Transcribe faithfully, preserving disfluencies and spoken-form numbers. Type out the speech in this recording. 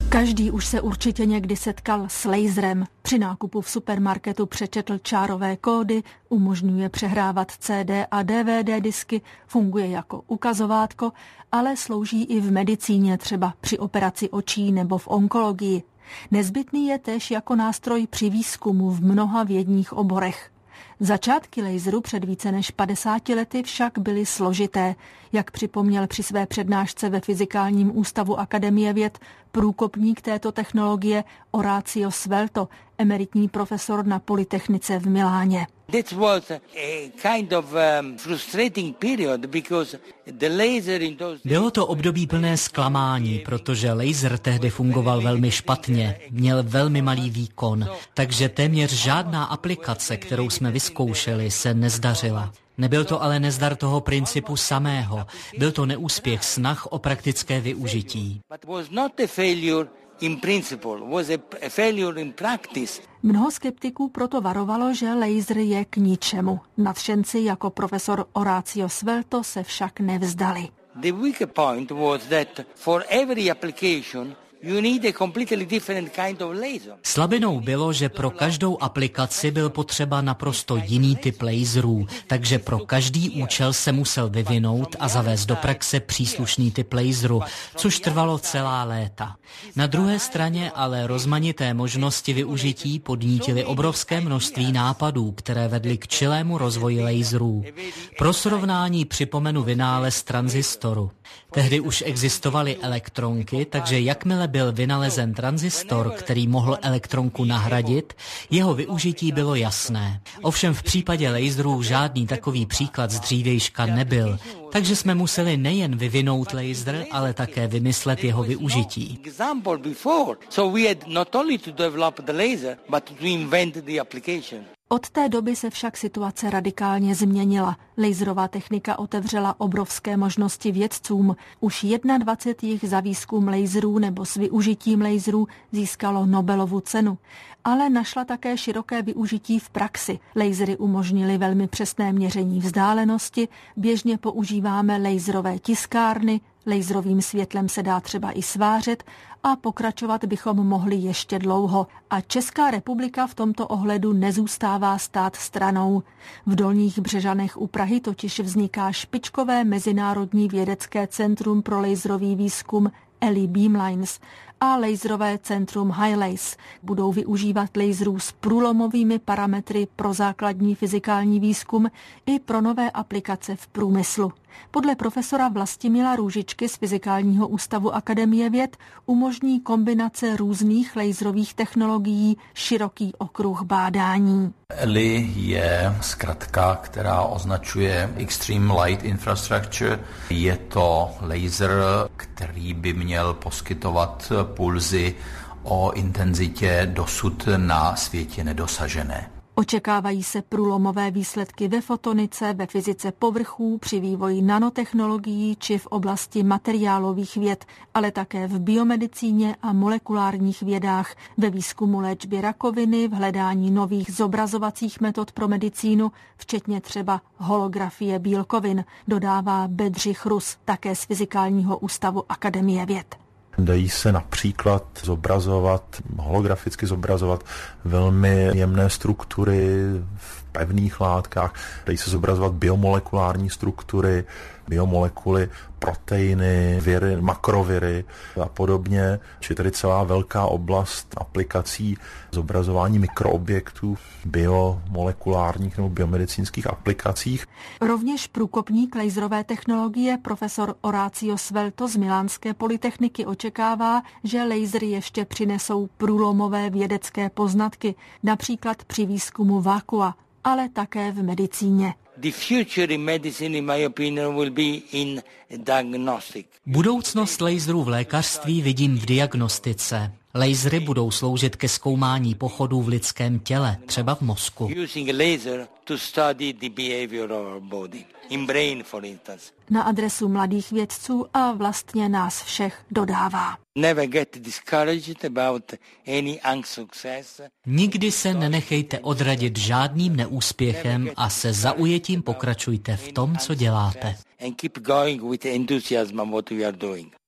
Každý už se určitě někdy setkal s laserem. Při nákupu v supermarketu přečetl čárové kódy, umožňuje přehrávat C D a D V D disky, funguje jako ukazovátko, ale slouží i v medicíně, třeba při operaci očí nebo v onkologii. Nezbytný je též jako nástroj při výzkumu v mnoha vědních oborech. Začátky laseru před více než padesáti lety však byly složité, jak připomněl při své přednášce ve Fyzikálním ústavu Akademie věd průkopník této technologie Orazio Svelto, emeritní profesor na Polytechnice v Miláně. Bylo to období plné zklamání, protože laser tehdy fungoval velmi špatně, měl velmi malý výkon, takže téměř žádná aplikace, kterou jsme vyzkoušeli, se nezdařila. Nebyl to ale nezdar toho principu samého, byl to neúspěch snah o praktické využití. Mnoho skeptiků proto varovalo, že laser je k ničemu. Nadšenci jako profesor Orazio Svelto se však nevzdali. The weak point was that for every application you need a completely different kind of laser. Slabinou bylo, že pro každou aplikaci byl potřeba naprosto jiný typ laserů, takže pro každý účel se musel vyvinout a zavést do praxe příslušný typ laseru, což trvalo celá léta. Na druhé straně ale rozmanité možnosti využití podnítily obrovské množství nápadů, které vedly k čilému rozvoji laserů. Pro srovnání připomenu vynález tranzistoru. Tehdy už existovaly elektronky, takže jakmile byl vynalezen tranzistor, který mohl elektronku nahradit, jeho využití bylo jasné. Ovšem v případě laserů žádný takový příklad z dřívějška nebyl, takže jsme museli nejen vyvinout laser, ale také vymyslet jeho využití. Od té doby se však situace radikálně změnila. Laserová technika otevřela obrovské možnosti vědcům. Už dvacet jedna jich za výzkum laserů nebo s využitím laserů získalo Nobelovu cenu. Ale našla také široké využití v praxi. Lasery umožnily velmi přesné měření vzdálenosti, běžně používáme laserové tiskárny, laserovým světlem se dá třeba i svářet a pokračovat bychom mohli ještě dlouho. A Česká republika v tomto ohledu nezůstává stát stranou. V Dolních Břežanech u Prahy totiž vzniká špičkové mezinárodní vědecké centrum pro laserový výzkum Ellie Beamlines a laserové centrum HiLaser. Budou využívat laserů s průlomovými parametry pro základní fyzikální výzkum i pro nové aplikace v průmyslu. Podle profesora Vlastimila Růžičky z Fyzikálního ústavu Akademie věd umožní kombinace různých laserových technologií široký okruh bádání. Ellie je zkratka, která označuje Extreme Light Infrastructure. Je to laser, který by měl poskytovat pulzy o intenzitě dosud na světě nedosažené. Očekávají se průlomové výsledky ve fotonice, ve fyzice povrchů, při vývoji nanotechnologií či v oblasti materiálových věd, ale také v biomedicíně a molekulárních vědách, ve výzkumu léčby rakoviny, v hledání nových zobrazovacích metod pro medicínu, včetně třeba holografie bílkovin, dodává Bedřich Rus, také z Fyzikálního ústavu Akademie věd. Dají se například zobrazovat, holograficky zobrazovat velmi jemné struktury v pevných látkách, dají se zobrazovat biomolekulární struktury, biomolekuly, proteiny, viry, makroviry a podobně. Či tedy celá velká oblast aplikací zobrazování mikroobjektů v biomolekulárních nebo biomedicínských aplikacích. Rovněž průkopník laserové technologie profesor Orazio Svelto z Milánské polytechniky očekává, že lasery ještě přinesou průlomové vědecké poznatky, například při výzkumu vakua, ale také v medicíně. Budoucnost laserů v lékařství vidím v diagnostice. Lasery budou sloužit ke zkoumání pochodů v lidském těle, třeba v mozku. Na adresu mladých vědců a vlastně nás všech dodává. Nikdy se nenechejte odradit žádným neúspěchem a se zaujetím pokračujte v tom, co děláte.